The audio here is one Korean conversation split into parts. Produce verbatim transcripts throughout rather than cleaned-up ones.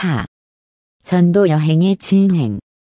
사. 전도 여행의 진행.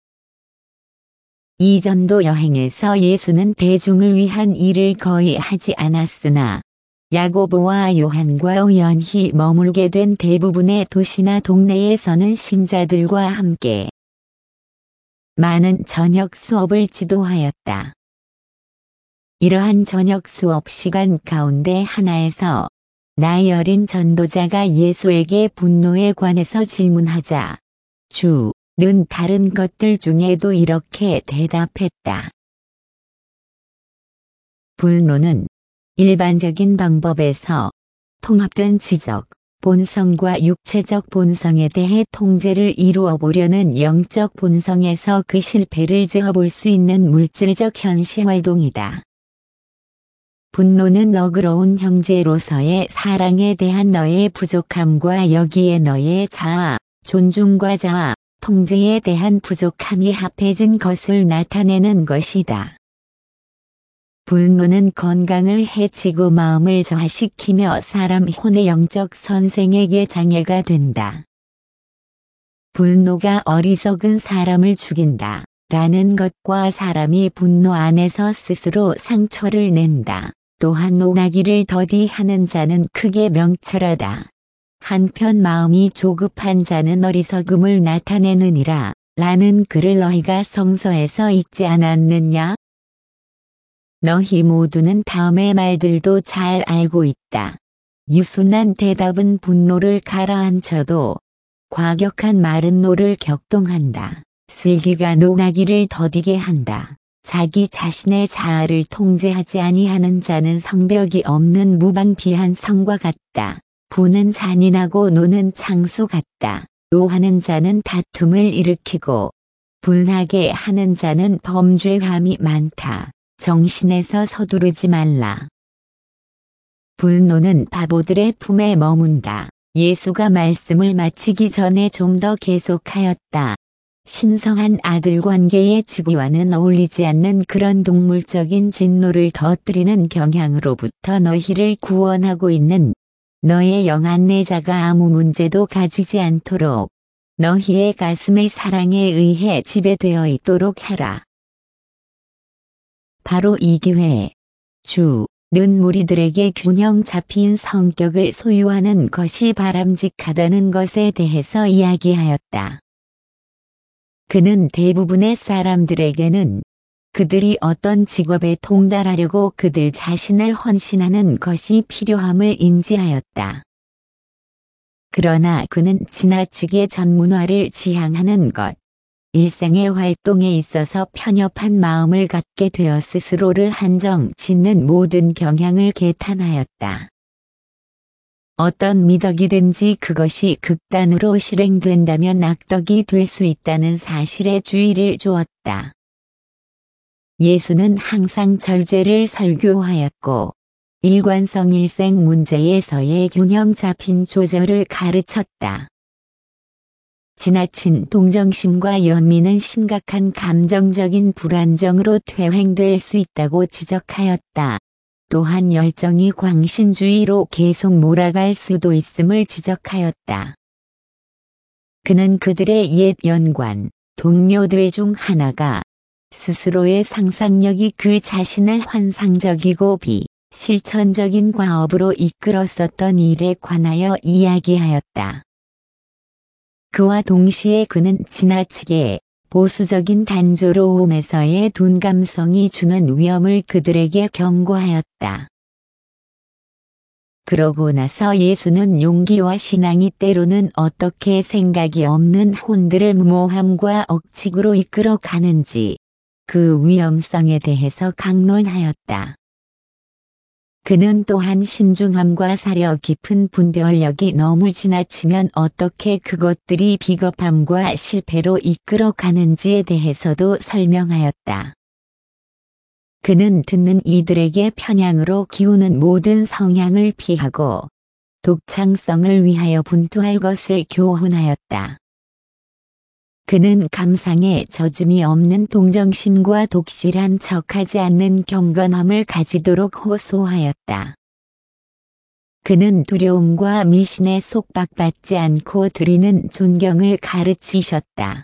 이 전도 여행에서 예수는 대중을 위한 일을 거의 하지 않았으나 야고보와 요한과 우연히 머물게 된 대부분의 도시나 동네에서는 신자들과 함께 많은 저녁 수업을 지도하였다. 이러한 저녁 수업 시간 가운데 하나에서 나이 어린 전도자가 예수에게 분노에 관해서 질문하자 주는 다른 것들 중에도 이렇게 대답했다. 분노는 일반적인 방법에서 통합된 지적, 본성과 육체적 본성에 대해 통제를 이루어 보려는 영적 본성에서 그 실패를 지어볼 수 있는 물질적 현실 활동이다. 분노는 너그러운 형제로서의 사랑에 대한 너의 부족함과 여기에 너의 자아, 존중과 자아, 통제에 대한 부족함이 합해진 것을 나타내는 것이다. 분노는 건강을 해치고 마음을 저하시키며 사람 혼의 영적 선생에게 장애가 된다. 분노가 어리석은 사람을 죽인다. 라는 것과 사람이 분노 안에서 스스로 상처를 낸다. 또한 오나기를 더디하는 자는 크게 명철하다. 한편 마음이 조급한 자는 어리석음을 나타내느니라. 라는 글을 너희가 성서에서 읽지 않았느냐? 너희 모두는 다음의 말들도 잘 알고 있다. 유순한 대답은 분노를 가라앉혀도 과격한 말은 노를 격동한다. 슬기가 노나기를 더디게 한다. 자기 자신의 자아를 통제하지 아니하는 자는 성벽이 없는 무방비한 성과 같다. 부는 잔인하고 노는 창수 같다. 노하는 자는 다툼을 일으키고 분하게 하는 자는 범죄함이 많다. 정신에서 서두르지 말라. 분노는 바보들의 품에 머문다. 예수가 말씀을 마치기 전에 좀 더 계속하였다. 신성한 아들 관계의 지구와는 어울리지 않는 그런 동물적인 진노를 터뜨리는 경향으로부터 너희를 구원하고 있는 너의 영안내자가 아무 문제도 가지지 않도록 너희의 가슴의 사랑에 의해 지배되어 있도록 하라. 바로 이 기회에 주는 무리들에게 균형 잡힌 성격을 소유하는 것이 바람직하다는 것에 대해서 이야기하였다. 그는 대부분의 사람들에게는 그들이 어떤 직업에 통달하려고 그들 자신을 헌신하는 것이 필요함을 인지하였다. 그러나 그는 지나치게 전문화를 지향하는 것, 일상의 활동에 있어서 편협한 마음을 갖게 되어 스스로를 한정 짓는 모든 경향을 개탄하였다. 어떤 미덕이든지 그것이 극단으로 실행된다면 악덕이 될 수 있다는 사실에 주의를 주었다. 예수는 항상 절제를 설교하였고 일관성 일생 문제에서의 균형 잡힌 조절을 가르쳤다. 지나친 동정심과 연민은 심각한 감정적인 불안정으로 퇴행될 수 있다고 지적하였다. 또한 열정이 광신주의로 계속 몰아갈 수도 있음을 지적하였다. 그는 그들의 옛 연관, 동료들 중 하나가 스스로의 상상력이 그 자신을 환상적이고 비실천적인 과업으로 이끌었었던 일에 관하여 이야기하였다. 그와 동시에 그는 지나치게 보수적인 단조로움에서의 둔감성이 주는 위험을 그들에게 경고하였다. 그러고 나서 예수는 용기와 신앙이 때로는 어떻게 생각이 없는 혼들을 무모함과 억측으로 이끌어 가는지 그 위험성에 대해서 강론하였다. 그는 또한 신중함과 사려 깊은 분별력이 너무 지나치면 어떻게 그것들이 비겁함과 실패로 이끌어 가는지에 대해서도 설명하였다. 그는 듣는 이들에게 편향으로 기우는 모든 성향을 피하고 독창성을 위하여 분투할 것을 교훈하였다. 그는 감상에 젖음이 없는 동정심과 독실한 척하지 않는 경건함을 가지도록 호소하였다. 그는 두려움과 미신에 속박받지 않고 드리는 존경을 가르치셨다.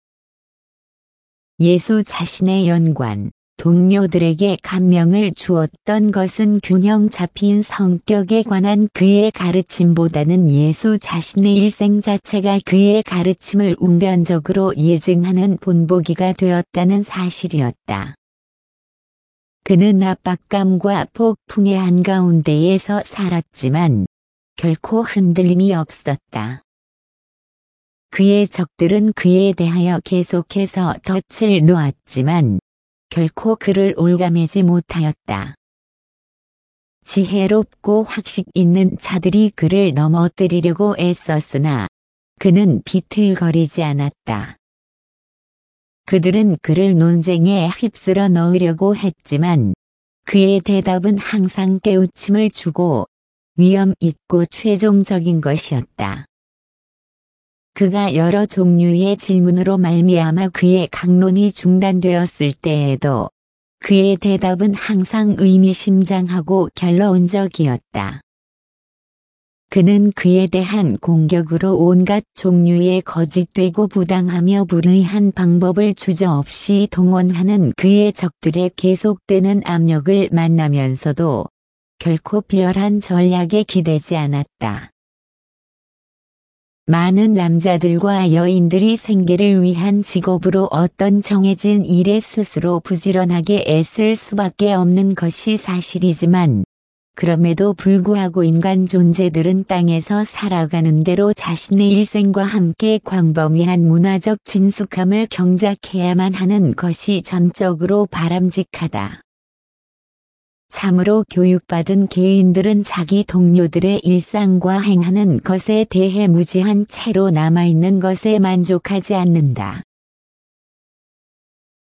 예수 자신의 연관, 동료들에게 감명을 주었던 것은 균형 잡힌 성격에 관한 그의 가르침보다는 예수 자신의 일생 자체가 그의 가르침을 웅변적으로 예증하는 본보기가 되었다는 사실이었다. 그는 압박감과 폭풍의 한가운데에서 살았지만 결코 흔들림이 없었다. 그의 적들은 그에 대하여 계속해서 덫을 놓았지만 결코 그를 올가매지 못하였다. 지혜롭고 확식 있는 자들이 그를 넘어뜨리려고 애썼으나 그는 비틀거리지 않았다. 그들은 그를 논쟁에 휩쓸어 넣으려고 했지만 그의 대답은 항상 깨우침을 주고 위험 있고 최종적인 것이었다. 그가 여러 종류의 질문으로 말미암아 그의 강론이 중단되었을 때에도 그의 대답은 항상 의미심장하고 결론적이었다. 그는 그에 대한 공격으로 온갖 종류의 거짓되고 부당하며 불의한 방법을 주저없이 동원하는 그의 적들의 계속되는 압력을 만나면서도 결코 비열한 전략에 기대지 않았다. 많은 남자들과 여인들이 생계를 위한 직업으로 어떤 정해진 일에 스스로 부지런하게 애쓸 수밖에 없는 것이 사실이지만 그럼에도 불구하고 인간 존재들은 땅에서 살아가는 대로 자신의 일생과 함께 광범위한 문화적 친숙함을 경작해야만 하는 것이 전적으로 바람직하다. 참으로 교육받은 개인들은 자기 동료들의 일상과 행하는 것에 대해 무지한 채로 남아있는 것에 만족하지 않는다.